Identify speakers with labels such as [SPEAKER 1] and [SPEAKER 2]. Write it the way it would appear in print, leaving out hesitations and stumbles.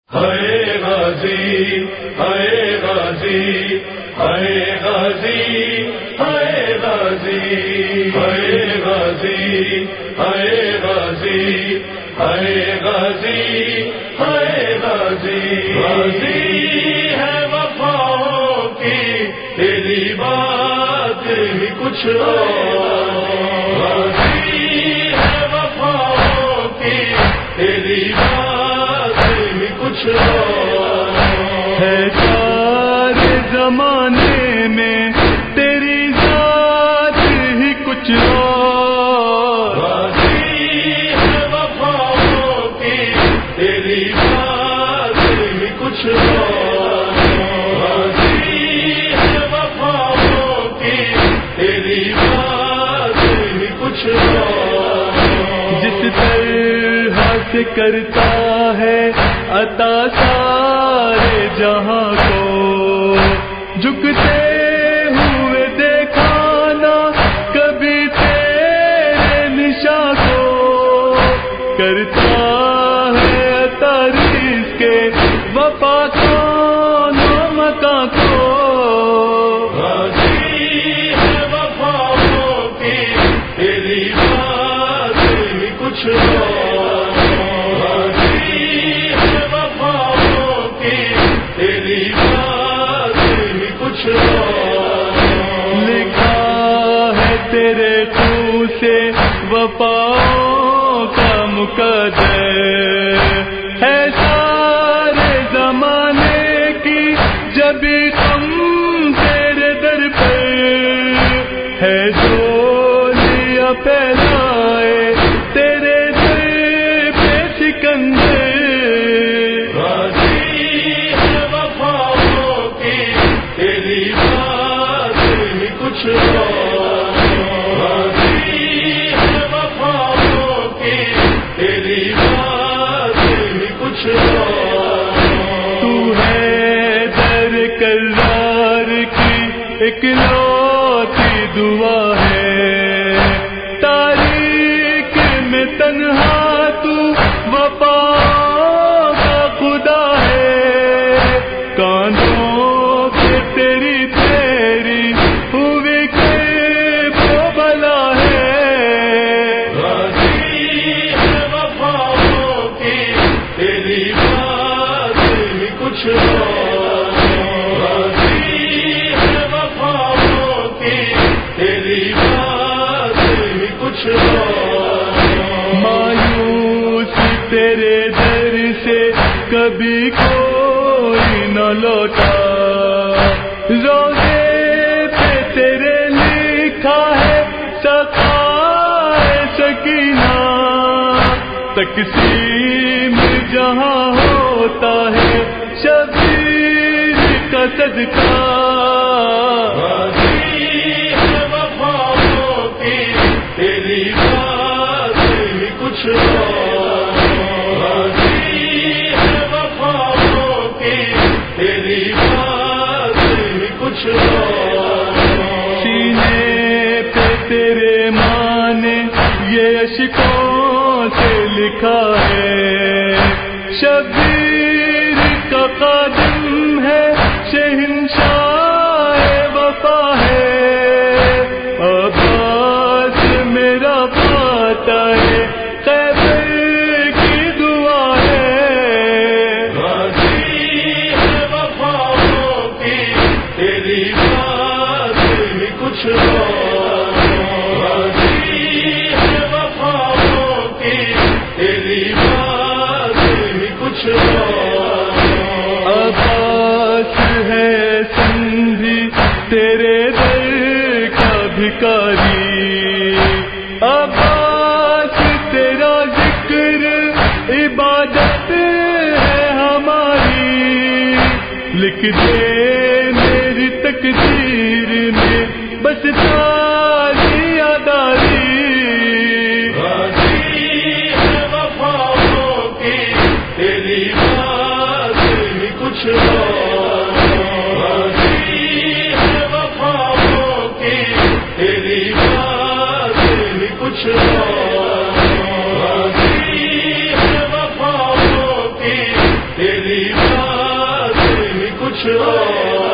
[SPEAKER 1] ہائے غازی ہائے غازی ہائے غازی ہائے غازی ہائے غازی ہائے غازی ہائے غازی ہائے غازی غازی ہے وفاؤں کی تیری بات ہی کچھ غازی ہے وفاؤں کی تیری بات ہی کچھ
[SPEAKER 2] ہے سارے زمانے میں تیری ذات ہی کچھ اور
[SPEAKER 1] غازی ہے وفاؤں کی تیری بات ہی کچھ غازی ہے وفاؤں کی تیری بات ہی کچھ
[SPEAKER 2] جس طرح سے کرتا ہے عطا سارے جہاں کو جھکتے ہوئے دیکھا نہ کبھی تیرے نشاں کو کرتا ہے عطا رزق وفا کون و مکاں کو
[SPEAKER 1] غازی ہے وفاؤں کی تیری بات ہی کچھ
[SPEAKER 2] لکھا ہے تیرے خون سے وفاؤں کا مقدر ہے سارے زمانے کی جب ہم تیرے در پر ہے ڈولیاں پھیلائے تیرے در پہ سکندر
[SPEAKER 1] غازی ہے وفاؤں کی تیری بات ہی کچھ
[SPEAKER 2] تو ہے در کرار کی اکلوتی دعا ہے تاریخ میں تنہا تو وفا کا خدا ہے کانوں پہ تیری مایوس تیرے در سے کبھی کوئی نہ لوٹا روزے پہ تیرے لکھا ہے سقائے سکینہ تقسیم جہاں ہوتا ہے شبیر کا صدقہ سینے پہ تیرے مانے یہ اشکوں سے لکھا ہے شبیر کا قادم ہے شہنشاہ وفا ہے عباس میرا پاتا ہے خیبر کی دعا ہے
[SPEAKER 1] غازی ہے وفاؤں کی تیری بات ہی کچھ غازی ہے وفاؤں کی تیری بات ہی کچھ
[SPEAKER 2] عباس ہے سندھی تیرے در کا بھکاری عباس تیرا ذکر عبادت ہے ہماری لکھ دے میری تقدیر میں بس تاری اداری
[SPEAKER 1] غازی ہے وفاؤں کی تیری بات ہی کچھ غازی ہے وفاؤں کی تیری بات ہی کچھ غازی ہے وفاؤں کی تیری کچھ اور